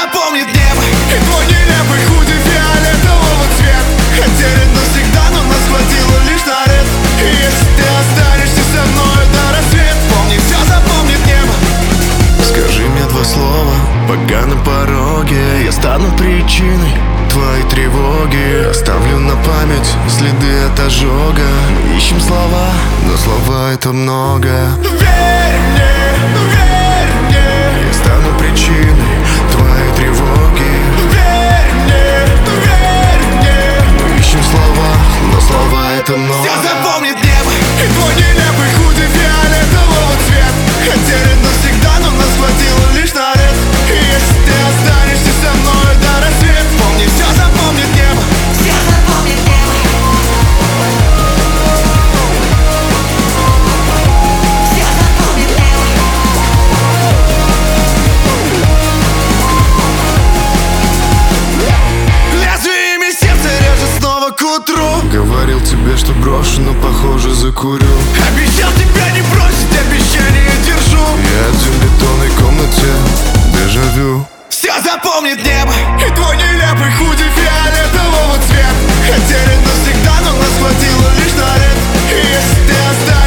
запомнит небо и твой нелепый худи фиолетового цвета. Потерян навсегда, но нас хватило лишь на ред. И если ты останешься со мной до рассвета, помни, все запомнит небо. Скажи мне два слова, пока на пороге. Я стану причиной твоей тревоги. Оставлю на память следы от ожога. Мы ищем слова, но слова это много. Верь мне, я стану причиной твоей тревоги. Верь мне, мы ищем слова, но слова это много. Все запомнит небо и твой нелепый худи фиолетового цвета. Потерян навсегда, но нас хватило лишь на ред. И если ты останешься со мной до рассвета, помни, все запомнит небо. Все запомнит небо. Все запомнит небо. Лезвиями сердце режет снова к утру. Говорил тебе, что брошу, но похоже закурю. Обещал тебя не бросить, обещание держу. Я один в бетонной комнате, дежавю. Все запомнит небо и твой нелепый худи фиолетового цвета. Потерян навсегда, но нас хватило лишь на ред. И если ты останешься